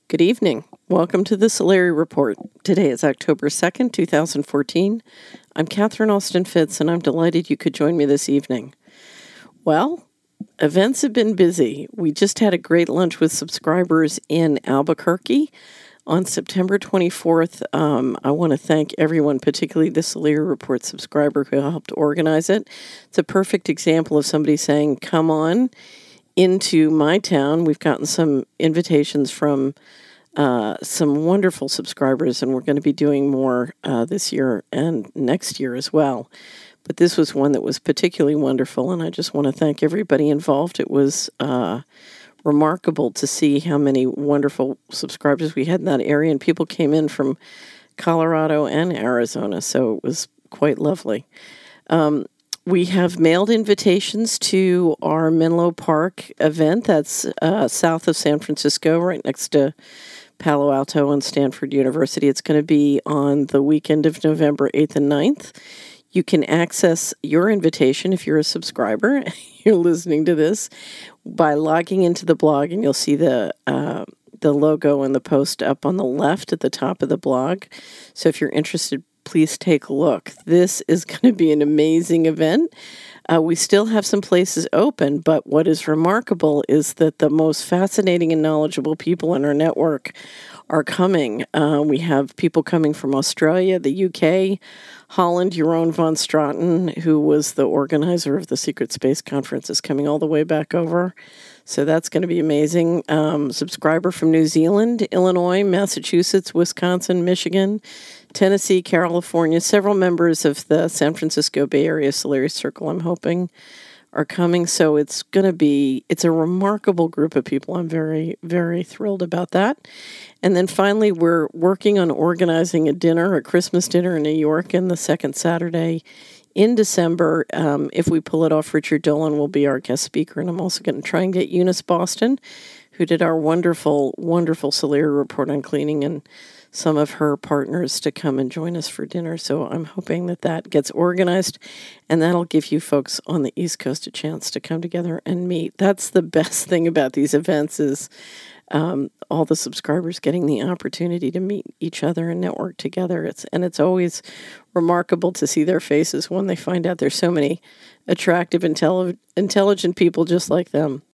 Good evening. Welcome to the Solari Report. Today is October 2nd, 2014. I'm Catherine Austin Fitz, and I'm delighted you could join me this evening. Well, events have been busy. We just had a great lunch with subscribers in Albuquerque on September 24th. I want to thank everyone, particularly the Solari Report subscriber who helped organize it. It's a perfect example of somebody saying, come on into my town. We've gotten some invitations from some wonderful subscribers, and we're going to be doing more this year and next year as well. But this was one that was particularly wonderful, and I just want to thank everybody involved. It was remarkable to see how many wonderful subscribers we had in that area, and people came in from Colorado and Arizona, so it was quite lovely. We have mailed invitations to our Menlo Park event. That's south of San Francisco, right next to Palo Alto and Stanford University. It's going to be on the weekend of November 8th and 9th. You can access your invitation if you're a subscriber, you're listening to this, by logging into the blog, and you'll see the logo and the post up on the left at the top of the blog. So if you're interested, please take a look. This is going to be an amazing event. We still have some places open, but what is remarkable is that the most fascinating and knowledgeable people in our network are coming. We have people coming from Australia, the UK, Holland. Jeroen van Straten, who was the organizer of the Secret Space Conference, is coming all the way back over. So that's going to be amazing. Subscriber from New Zealand, Illinois, Massachusetts, Wisconsin, Michigan, Tennessee, California. Several members of the San Francisco Bay Area Solari Circle, I'm hoping, are coming. So it's a remarkable group of people. I'm very, very thrilled about that. And then finally, we're working on organizing a Christmas dinner in New York, and the second Saturday in December. If we pull it off, Richard Dolan will be our guest speaker, and I'm also going to try and get Eunice Boston, who did our wonderful, wonderful Solari Report on cleaning, and some of her partners to come and join us for dinner. So I'm hoping that gets organized, and that'll give you folks on the East Coast a chance to come together and meet. That's the best thing about these events is all the subscribers getting the opportunity to meet each other and network together. It's always remarkable to see their faces when they find out there's so many attractive, intelligent people just like them.